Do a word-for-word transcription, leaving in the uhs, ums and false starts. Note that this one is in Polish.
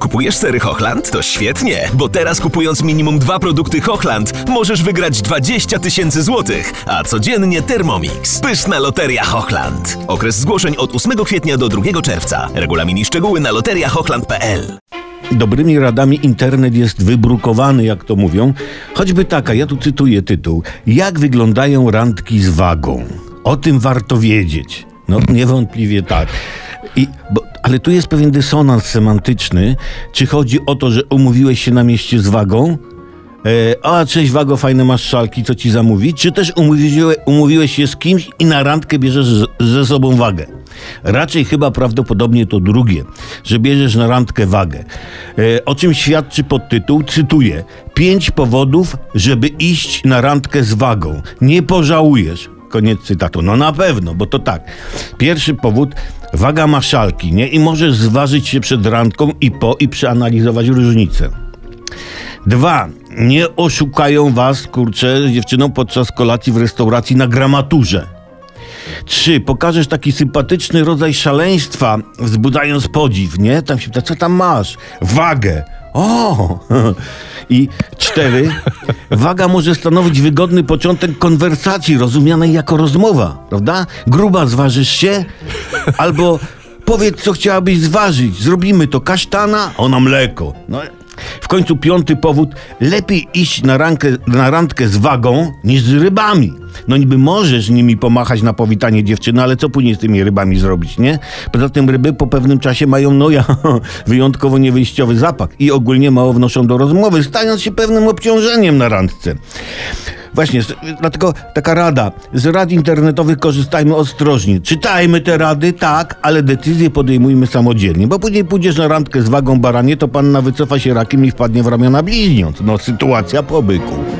Kupujesz sery Hochland? To świetnie, bo teraz kupując minimum dwa produkty Hochland możesz wygrać dwadzieścia tysięcy złotych, a codziennie Thermomix. Pyszna loteria Hochland. Okres zgłoszeń od ósmego kwietnia do drugiego czerwca. Regulamin i szczegóły na loteria hochland kropka p l. Dobrymi radami internet jest wybrukowany, jak to mówią. Choćby taka, ja tu cytuję tytuł. Jak wyglądają randki z wagą? O tym warto wiedzieć. No niewątpliwie tak. I, bo, ale tu jest pewien dysonans semantyczny. Czy chodzi o to, że umówiłeś się na mieście z wagą? E, a cześć wago, fajne masz szalki, co ci zamówić? Czy też umówiłeś, umówiłeś się z kimś i na randkę bierzesz z, ze sobą wagę? Raczej chyba prawdopodobnie to drugie, że bierzesz na randkę wagę. E, o czym świadczy podtytuł? Cytuję. Pięć powodów, żeby iść na randkę z wagą. Nie pożałujesz. Koniec cytatu. No na pewno, bo to tak. Pierwszy powód, waga ma szalki, nie? I możesz zważyć się przed randką i po i przeanalizować różnicę. Dwa, nie oszukają was, kurczę, z dziewczyną podczas kolacji w restauracji na gramaturze. Trzy, pokażesz taki sympatyczny rodzaj szaleństwa, wzbudzając podziw, nie? Tam się pyta, co tam masz? Wagę. O! I cztery, waga może stanowić wygodny początek konwersacji, rozumianej jako rozmowa, prawda? Gruba, zważysz się? Albo powiedz, co chciałabyś zważyć. Zrobimy to, kasztana, ona mleko. No. W końcu piąty powód, lepiej iść na, rankę, na randkę z wagą niż z rybami. No niby możesz nimi pomachać na powitanie dziewczyny, ale co później z tymi rybami zrobić, nie? Poza tym ryby po pewnym czasie mają, no ja, wyjątkowo niewyjściowy zapach i ogólnie mało wnoszą do rozmowy, stając się pewnym obciążeniem na randce. Właśnie, dlatego taka rada. Z rad internetowych korzystajmy ostrożnie. Czytajmy te rady, tak, ale decyzje podejmujmy samodzielnie. Bo później pójdziesz na randkę z wagą baranie, to panna wycofa się rakiem i wpadnie w ramiona bliźniąt. No, sytuacja po byku.